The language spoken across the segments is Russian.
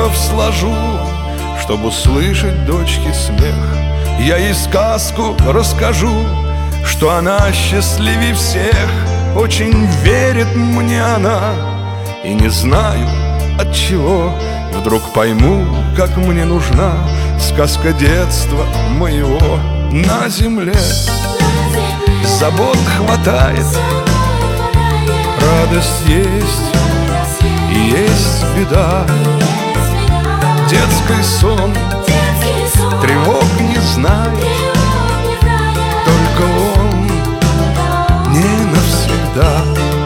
стихов сложу, чтобы услышать дочки смех. Я ей сказку расскажу, что она счастливей всех. Очень верит мне она, и не знаю от чего вдруг пойму, как мне нужна сказка детства моего. На земле забот хватает, радость есть и есть беда. Детский сон тревог не знает, только он не навсегда.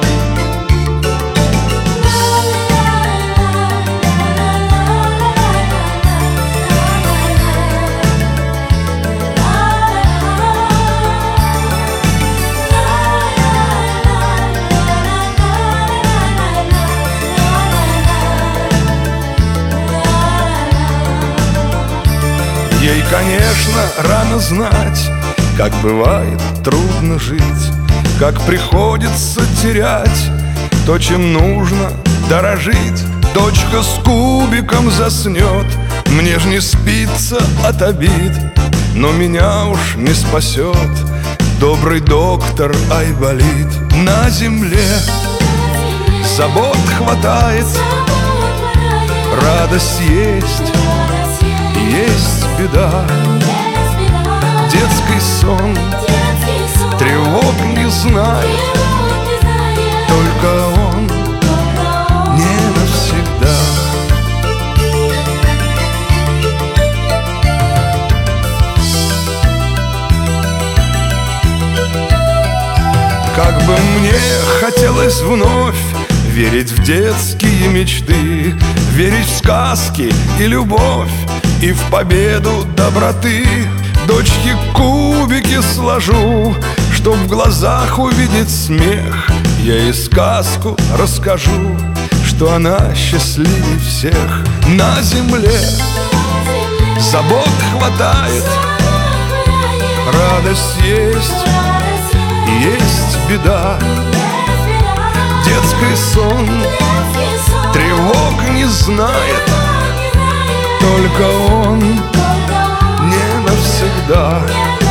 Ей, конечно, рано знать, как бывает трудно жить, как приходится терять то, чем нужно дорожить. Дочка с кубиком заснет, мне ж не спится от обид, но меня уж не спасет добрый доктор Айболит. На земле забот хватает, радость есть и есть беда. Детский сон тревог не знает, только он не навсегда. Как бы мне хотелось вновь верить в детские мечты, верить в сказки и любовь, и в победу доброты. Дочке кубики сложу, чтоб в глазах увидеть смех. Я ей сказку расскажу, что она счастливее всех. На земле забот хватает, радость есть и есть беда. Детский сон тревог не знает, только он не навсегда.